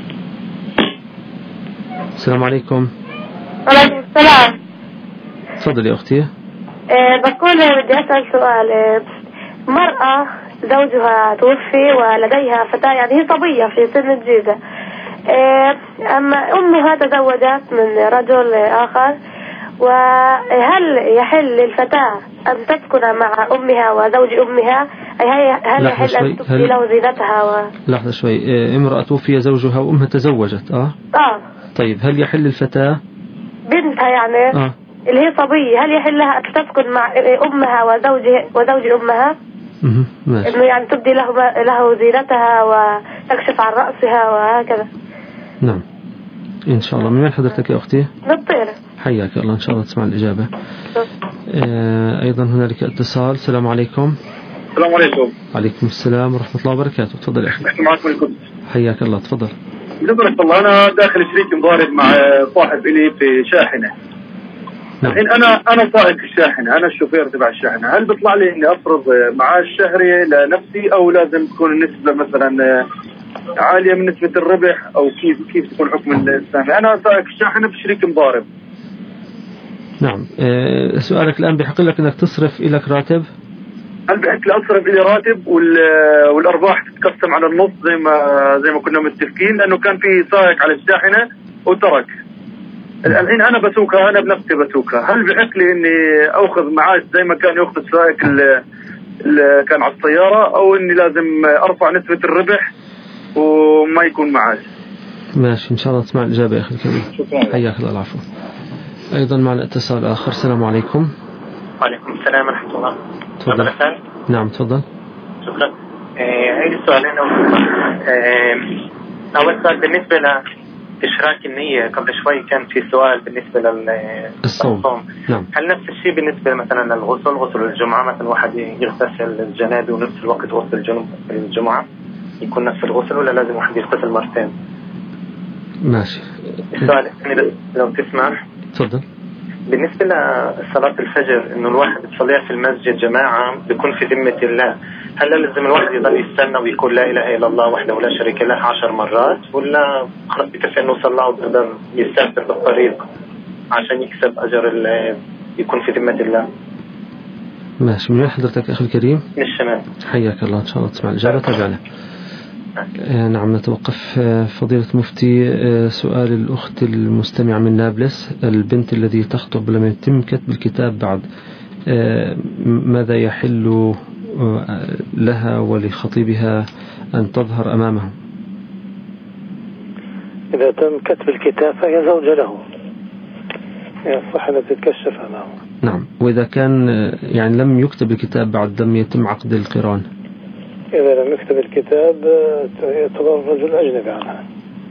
السلام عليكم. وعليكم السلام. تفضل يا أختي. بقول بدي أسأل سؤال. مرأة زوجها توفي ولديها فتاة، يعني هي صبية في سن الجيزة، أما أمها تزوجت من رجل آخر، وهل يحل للفتاة أن تسكن مع أمها وزوج أمها؟ هل يحل أن تبدي له زينتها لحظة شوي. امرأة توفي زوجها وأمها تزوجت. طيب هل يحل الفتاة بنتها يعني اللي هي صبية، هل يحل لها أن تسكن مع أمها وزوج أمها؟ إنه يعني تبدي له زينتها وتكشف عن رأسها وهكذا. نعم إن شاء الله. من وين حضرتك يا أختي؟ بالطيرة. حياك الله إن شاء الله تسمع الإجابة. أيضا هنالك اتصال. السلام عليكم. السلام عليكم. عليكم السلام ورحمة الله وبركاته. تفضل يا أخي. أحكي معكم القدس. حياك الله. تفضل. بالنسبة لك والله أنا داخل شريك مضارب مع صاحب إلي في شاحنة. الحين أنا سائق الشاحنة، أنا الشوفير تبع الشاحنة. هل بيطلع لي إني أفرض معاش شهري لنفسي أو لازم تكون النسبة مثلا عالية من نسبة الربح أو كيف تكون حكم الإسلامي؟ أنا سائق الشاحنة في شريك مضارب. نعم. سؤالك الآن بيحق لك إنك تصرف إلك راتب؟ هل بحق لي أصرف إلي راتب والأرباح تتقسم على النص زي ما كنا متفقين، لأنه كان في سائق على الشاحنة وترك. الحين أنا بسوقها، أنا بنفسي بسوقها. هل بحق لي إني أخذ معاش زي ما كان يأخذ السائق اللي كان على السيارة، أو إني لازم أرفع نسبة الربح وما يكون معاش؟ ماشي إن شاء الله تسمع الإجابة يا أخي الكريم. شكرا. حياك الله. العفو. أيضا معنا اتصال آخر. السلام عليكم. وعليكم السلام ورحمة الله. تفضل. نعم تفضل. شكرا. هاي السؤالين أول سؤال بالنسبة لإشراك النية. قبل شوي كان في سؤال بالنسبة للصوم. نعم. هل نفس الشيء بالنسبة مثلا للغسل، غسل الجمعة مثلا واحد يغتسل الجنابة ونفس الوقت غسل الجمعة يكون نفس الغسل، ولا لازم واحد يغتسل مرتين؟ ماشي. السؤال الثاني لو تسمح. تفضل. بالنسبة لصلاة الفجر إنه الواحد يصليها في المسجد جماعة بيكون في ذمة الله، هل لازم الواحد يضل يستنى ويقول لا إله إلا الله وحده لا شريك له 10 مرات، ولا خلاص بكفي إنه صلى ويقدر يستغفر بالطريق عشان يكسب أجر يكون في ذمة الله؟ ماشي. من وين حضرتك أخي الكريم؟ من الشمال. حياك الله. إن شاء الله تسمع الإجابة. تابعنا. نعم نتوقف. فضيلة مفتي، سؤال الأخت المستمع من نابلس، البنت الذي تخطب لم يتم كتب الكتاب بعد، ماذا يحل لها ولخطيبها أن تظهر أمامه؟ إذا تم كتب الكتاب فهي زوجة له، هي صح أن تتكشف أمامه. نعم. وإذا كان يعني لم يكتب الكتاب بعد لم يتم عقد القران؟ إذا لم يكتب الكتاب يعتبر رجل أجنبي عنها،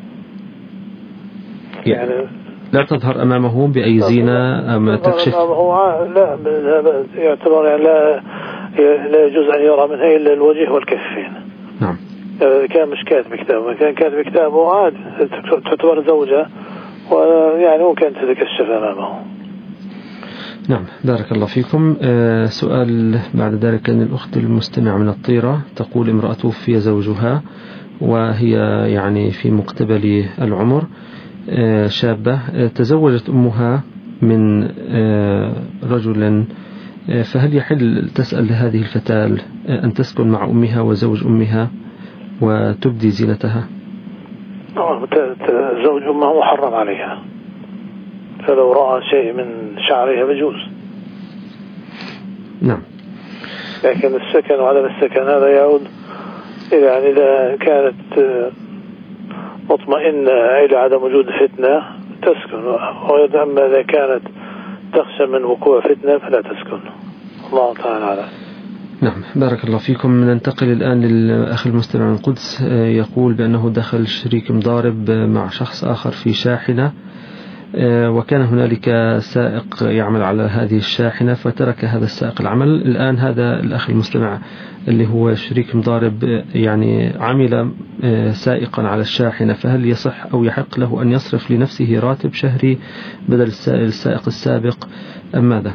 يعني لا تظهر أمامه بأي زينة أم تكشف؟ لا يعتبر يعني لا يجوز أن يرى منها إلا الوجه والكفين. نعم. كان مش كاتب كتابه، كان كاتب كتابه عاد تعتبر زوجة، ويعني ممكن تتكشف أمامه. نعم بارك الله فيكم. سؤال بعد ذلك أن الأخت المستمع من الطيرة تقول امرأة توفي زوجها وهي يعني في مقتبل العمر، شابة، تزوجت أمها من رجل، فهل يحل تسأل هذه الفتاة أن تسكن مع أمها وزوج أمها وتبدي زينتها؟ زوج أمها محرم عليها، فلو رأى شيء من شعرها بجوز. نعم. لكن السكن وعدم السكن هذا يعود إلى يعني إذا كانت مطمئنة إلى عدم وجود فتنة تسكن، أما إذا كانت تخشى من وقوع فتنة فلا تسكن. الله تعالى أعلم. نعم بارك الله فيكم. ننتقل الآن للأخ المستمع من القدس، يقول بأنه دخل شريك مضارب مع شخص آخر في شاحنة، وكان هنالك سائق يعمل على هذه الشاحنة فترك هذا السائق العمل. الآن هذا الأخ المستمع اللي هو شريك مضارب يعني عمل سائقا على الشاحنة، فهل يصح أو يحق له أن يصرف لنفسه راتب شهري بدل السائق السابق أم ماذا؟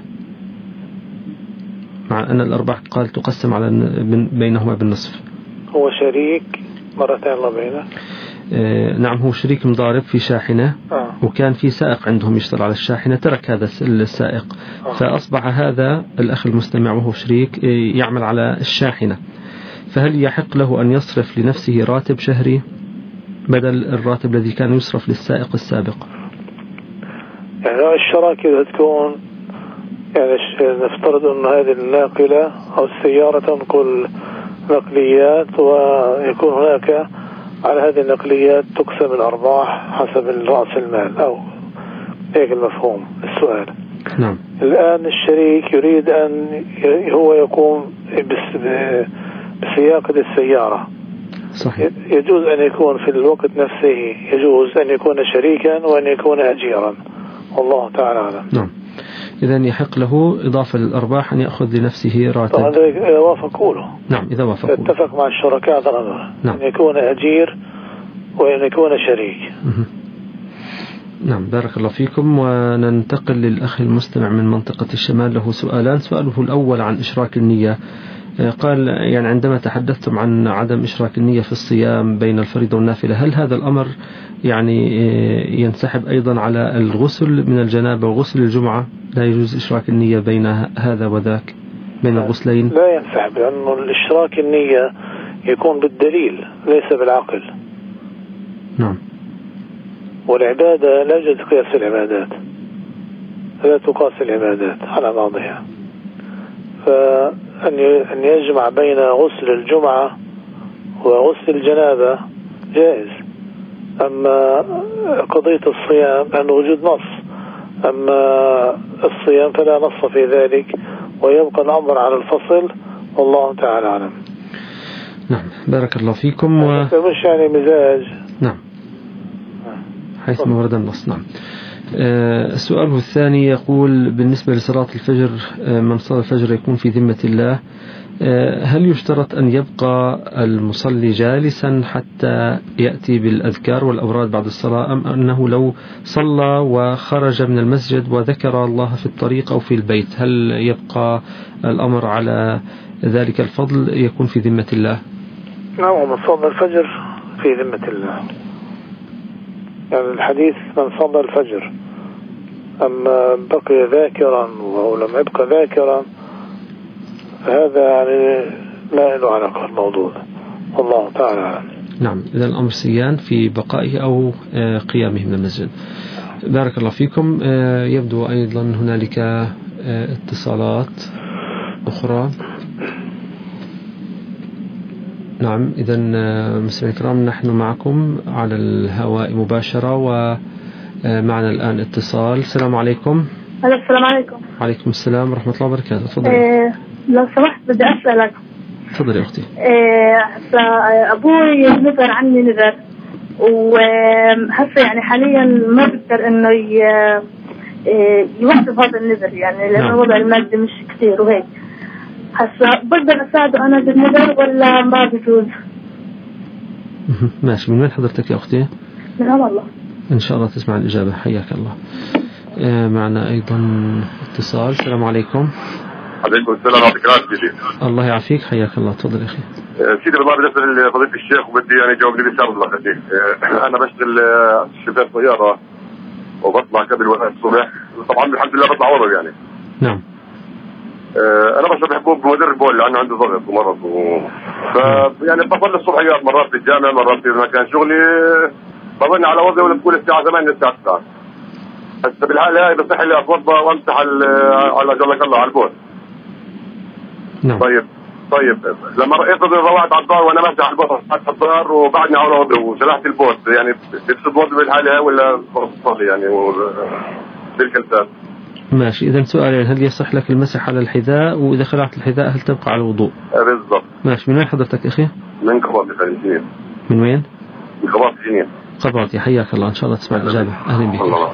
مع أن الأرباح قال تقسم على بينهما بالنصف. هو شريك مرتين الله بينه. نعم هو شريك مضارب في شاحنة، وكان في سائق عندهم يشتغل على الشاحنة، ترك هذا السائق، فأصبح هذا الأخ المستمع وهو شريك يعمل على الشاحنة، فهل يحق له أن يصرف لنفسه راتب شهري بدل الراتب الذي كان يصرف للسائق السابق؟ يعني الشراكة تكون يعني نفترض أن هذه الناقلة أو السيارة تنقل نقليات، ويكون هناك على هذه النقليات تقسم الأرباح حسب رأس المال، أو هيك المفهوم السؤال. نعم. الآن الشريك يريد أن هو يقوم بسياقة السيارة. صحيح. يجوز أن يكون في الوقت نفسه، يجوز أن يكون شريكا وأن يكون أجيرا، والله تعالى أعلم. نعم. إذن يحق له إضافة للأرباح أن يأخذ لنفسه راتب. طبعا إذا وافقوا له. نعم إذا وافقوا. اتفق مع الشركاء هذا الأمر. نعم. أن يكون أجير وأن يكون شريك. نعم بارك الله فيكم. وننتقل للأخ المستمع من منطقة الشمال، له سؤالان. سؤاله الأول عن إشراك النية. قال يعني عندما تحدثتم عن عدم إشراك النية في الصيام بين الفريضة والنافلة، هل هذا الأمر يعني ينسحب أيضا على الغسل من الجنابة وغسل الجمعة؟ لا يجوز إشراك النية بين هذا وذاك، بين الغسلين؟ لا ينسحب، لأنه الإشراك النية يكون بالدليل ليس بالعقل. نعم. والعبادة لا يوجد قياس العبادات، لا تقاس العبادات على بعضها، فأن يجمع بين غسل الجمعة وغسل الجنابة جائز. أما قضية الصيام لأن وجود نص، أما الصيام فلا نص في ذلك، ويبقى الأمر على الفصل، والله تعالى أعلم. نعم بارك الله فيكم. مش يعني مزاج. نعم حيث ما ورد النص. نعم. السؤال الثاني يقول بالنسبة لصلاة الفجر، من صلى الفجر يكون في ذمة الله، هل يشترط أن يبقى المصلي جالسا حتى يأتي بالأذكار والأوراد بعد الصلاة، أم أنه لو صلى وخرج من المسجد وذكر الله في الطريق أو في البيت هل يبقى الأمر على ذلك الفضل يكون في ذمة الله؟ نعم، من صلى الفجر في ذمة الله، يعني الحديث من صلى الفجر، أما بقي ذاكرا أو لم يبقى ذاكرا هذا يعني لا له علاقة بالموضوع، والله تعالى. نعم إذا الأمر سيان في بقائه أو قيامه من المسجد. بارك الله فيكم. يبدو أيضا هنالك اتصالات أخرى. نعم إذا مستمعينا الكرام نحن معكم على الهواء مباشرة، ومعنا الآن اتصال. السلام عليكم. السلام عليكم. وعليكم السلام ورحمة الله وبركاته. تفضل. لو سمحت بدي أسألك. تفضل يا أختي. أبوي نذر عني نذر، وهسه يعني حاليا ما بقدر إنه يوقف هذا النذر، يعني لأنه وضع المادي مش كثير وهيك. هسه بقدر أساعده أنا بالنذر ولا ما بجوز؟ ماشي. من وين حضرتك يا أختي؟ من رام الله. إن شاء الله تسمع الإجابة. حياك الله. معنا أيضا اتصال. السلام عليكم. عليكم السلام ورحمة الله وبركاته. الله يعافيك. حياك الله. تفضل يا أخي. سيدي بالله بدي أسأل فضيلة الشيخ وبدي يعني جاوبني بسبب الله خليك. أنا بشتغل شوفير سيارة وبطلع قبل وقت الصبح. طبعا الحمد لله بطلع ورا يعني. نعم. أنا بشرب حبوب بمدرب بول لأنه عندي ضغط ومرض يعني بصلي الصبحيات مرات في الجامعة مرات في مكان شغلي بظن على وضعي ولا بكون الساعة 8 الساعة 9. هسه بالحالة هاي بصح لي أتوضأ وأمسح على جلك الله على البول. نعم. طيب لما افرض روحت على الدار وانا ماشي على البول على الدار وبعدني على وضعي وشلحت البول يعني بفسد وضعي بالحالة هاي ولا بصلي يعني بالكلسات. ماشي. إذا سؤالين: هل يصح لك المسح على الحذاء؟ وإذا خلعت الحذاء هل تبقى على الوضوء؟ بالضبط. ماشي. من وين حضرتك أخي؟ من قباطي جنين. من وين؟ من قباطي جنين. قباطي. حياك الله. إن شاء الله تسمع الإجابة. أهلا بك. الله.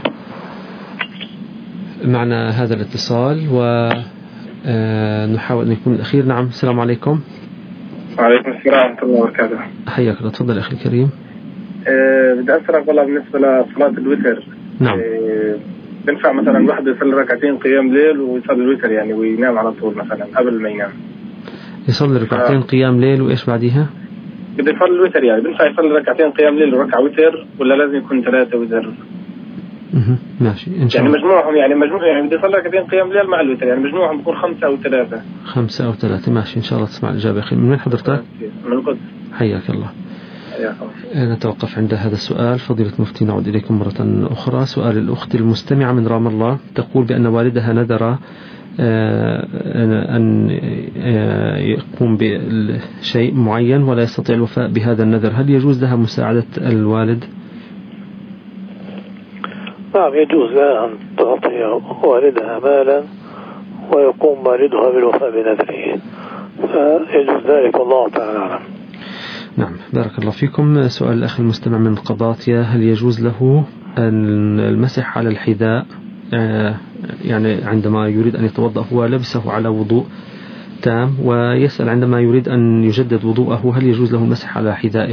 معنا هذا الاتصال ونحاول أن يكون الأخير. نعم. السلام عليكم. وعليكم السلام ورحمة الله وبركاته. حياك الله. تفضل أخي الكريم. بدي أسألك والله بالنسبة لصلاة الوتر. نعم. بنفع مثلا الواحد يصلي ركعتين قيام ليل ويصلي الوتر يعني وينام على طول مثلا قبل ما ينام؟ يصلي ركعتين قيام ليل وإيش بعديها؟ بده يصلي الوتر يعني بنفع يصلي ركعتين قيام ليل وركعة وتر ولا لازم يكون 3 وتر؟ ماشي. إن شاء يعني الله. مجموعهم يعني بده يصلي ركعتين قيام ليل مع الوتر يعني مجموعهم بيكون 5 أو 3. 5 أو 3. ماشي. إن شاء الله تسمع الإجابة يا أخي. من وين حضرتك؟ من القدس. حياك الله. نتوقف عند هذا السؤال. فضيلة المفتي نعود إليكم مرة أخرى. سؤال الأخت المستمعة من رام الله تقول بأن والدها نذر أن يقوم بشيء معين ولا يستطيع الوفاء بهذا النذر. هل يجوز لها مساعدة الوالد؟ نعم يجوز لها أن تعطي والدها مالا ويقوم والدها بالوفاء بنذره، فيجوز ذلك والله تعالى أعلم. نعم. بارك الله فيكم. سؤال الأخ المستمع من قباطية: هل يجوز له المسح على الحذاء يعني عندما يريد أن يتوضأ هو لبسه على وضوء تام، ويسأل عندما يريد أن يجدد وضوءه هل يجوز له المسح على حذائه؟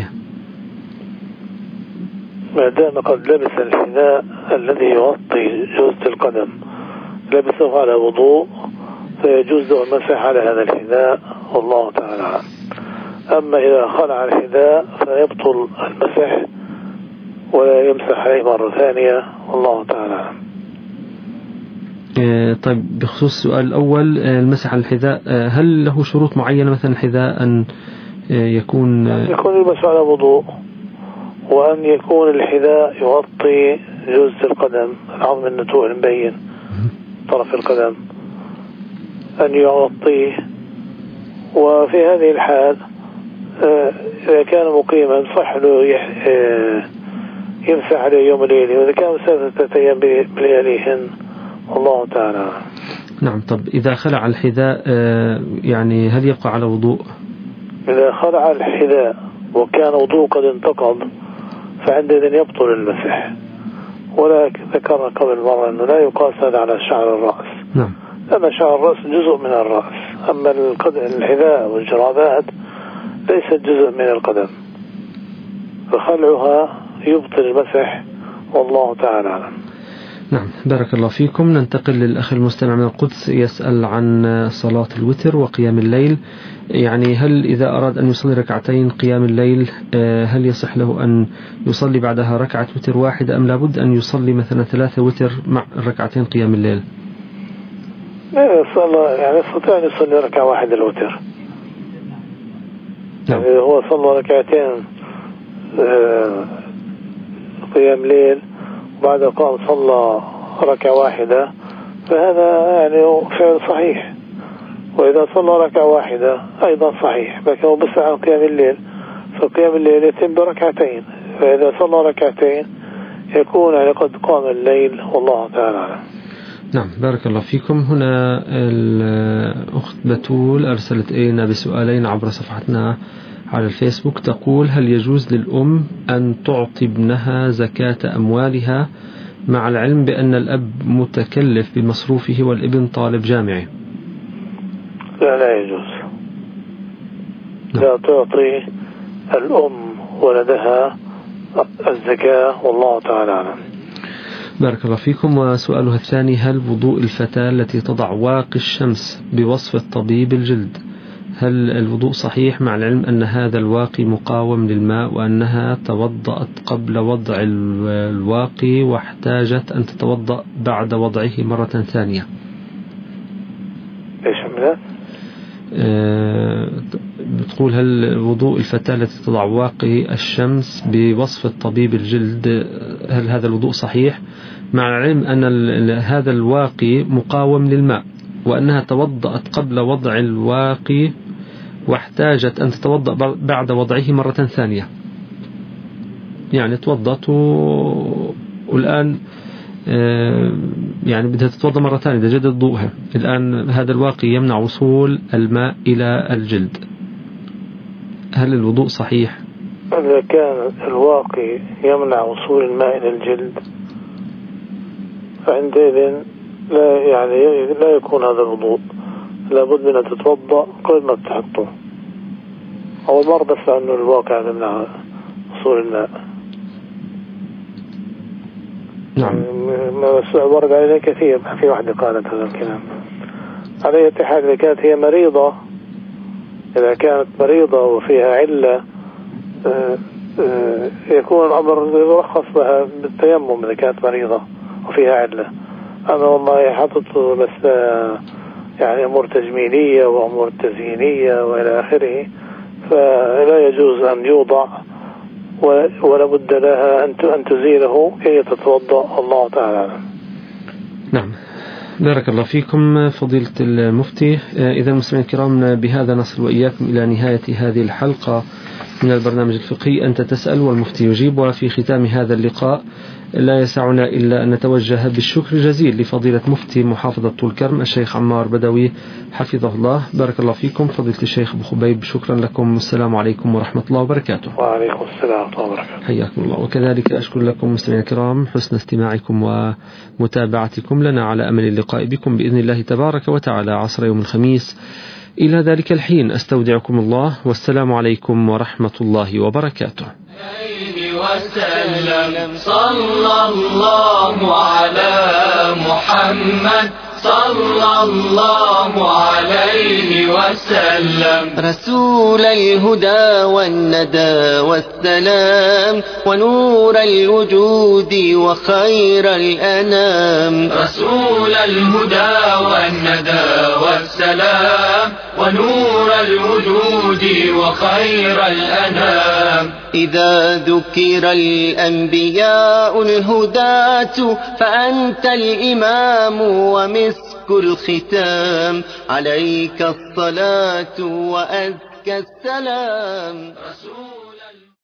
ما دام قد لبس الحذاء الذي يغطي جوزة القدم لبسه على وضوء فيجوز له المسح على هذا الحذاء والله تعالى أعلم. أما إذا خلع الحذاء فيبطل المسح ولا يمسح عليه مرة ثانية والله تعالى أعلم. طيب بخصوص السؤال الأول المسح على الحذاء هل له شروط معينة مثلا الحذاء أن يكون يلبس على وضوء وأن يكون الحذاء يغطي جوزة القدم العظم النتوء المبين طرف القدم أن يغطيه، وفي هذه الحال إذا كان مقيما صح له يمسح عليه يوم ليله، وإذا كان مسافر 3 أيام بلياليهن والله تعالى. نعم. طب إذا خلع الحذاء يعني هل يبقى على وضوء؟ إذا خلع الحذاء وكان وضوء قد انتقض فعندئذ يبطل المسح، ولا ذكرنا قبل مرة أنه لا يقاس هذا على شعر الرأس. نعم. لأن شعر الرأس جزء من الرأس، أما الحذاء والجرابات ليست جزء من القدم، فخلعها يبطل المسح والله تعالى أعلم. نعم. بارك الله فيكم. ننتقل للأخ المستمع من القدس يسأل عن صلاة الوتر وقيام الليل. يعني هل إذا أراد أن يصلي ركعتين قيام الليل هل يصح له أن يصلي بعدها ركعة وتر واحدة أم لابد أن يصلي مثلا 3 وتر مع ركعتين قيام الليل؟ يعني يستطيع أن يصلي ركعة واحدة الوتر. نعم. يعني هو صلى ركعتين قيام ليل وبعد قام صلى ركعة واحدة فهذا يعني فعل صحيح، وإذا صلى ركعة واحدة أيضا صحيح، لكن هو بس عن قيام الليل، فقيام الليل يتم بركعتين، فإذا صلى ركعتين يكون يعني قد قام الليل والله تعالى أعلم. نعم. بارك الله فيكم. هنا الأخت بتول أرسلت إلينا بسؤالين عبر صفحتنا على الفيسبوك. تقول: هل يجوز للأم أن تعطي ابنها زكاة أموالها مع العلم بأن الأب متكلف بمصروفه والابن طالب جامعي؟ لا يجوز. لا تعطي الأم ولدها الزكاة، والله تعالى أعلم. بارك الله فيكم. وسؤالها الثاني: هل وضوء الفتاة التي تضع واقي الشمس بوصف الطبيب الجلد، هل الوضوء صحيح مع العلم أن هذا الواقي مقاوم للماء وأنها توضأت قبل وضع الواقي واحتاجت أن تتوضأ بعد وضعه مرة ثانية؟ إيش عملت؟ بتقول: هل وضوء الفتاة التي تضع واقي الشمس بوصف الطبيب الجلد، هل هذا الوضوء صحيح مع العلم أن هذا الواقي مقاوم للماء وأنها توضأت قبل وضع الواقي واحتاجت أن تتوضأ بعد وضعه مرة ثانية؟ يعني توضأت والآن يعني بدها تتوضأ مرة ثانية، بدها تجدد ضوءها. الآن هذا الواقي يمنع وصول الماء إلى الجلد، هل الوضوء صحيح؟ إذا كان الواقي يمنع وصول الماء إلى الجلد فعندئذ لا يكون هذا الوضوء، لابد من أن تتوضأ قبل ما تحطه. أول مرة بس أنه الواقع يمنع وصول الماء. نعم. ورد علينا كثير، في واحدة قالت هذا الكلام. على أي حال إذا كانت هي مريضة، إذا كانت مريضة وفيها علة يكون الأمر يرخص لها بالتيمم إذا كانت مريضة وفيها علة. أنا والله حطت بس يعني أمور تجميلية وأمور تزيينية وإلى آخره، فلا يجوز أن يوضع ولا بد لها أن تزيله كي تتوضأ، الله تعالى. نعم. بارك الله فيكم فضيلة المفتي. إذا المستمعين الكرام، بهذا نصل وإياكم إلى نهاية هذه الحلقة من البرنامج الفقهي أنت تسأل والمفتي يجيب. وفي ختام هذا اللقاء لا يسعنا إلا أن نتوجه بالشكر الجزيل لفضيلة مفتي محافظة طول كرم الشيخ عمار بدوي حفظه الله. بارك الله فيكم فضيلة الشيخ أبو خبيب، شكرا لكم، السلام عليكم ورحمة الله وبركاته. وعليكم السلام ورحمة الله وبركاته. حياكم الله. وكذلك أشكر لكم مستمعين الكرام حسن استماعكم ومتابعتكم لنا، على أمل اللقاء بكم بإذن الله تبارك وتعالى عصر يوم الخميس. إلى ذلك الحين أستودعكم الله، والسلام عليكم ورحمة الله وبركاته. وسلم صلى الله على محمد صلى الله عليه وسلم، رسول الهدى والندى والسلام ونور الوجود وخير الأنام، رسول الهدى والندى والسلام ونور الوجود وخير الأنام. إذا ذكر الأنبياء الهداة فأنت الإمام ومسك الختام، عليك الصلاة وأزكى السلام.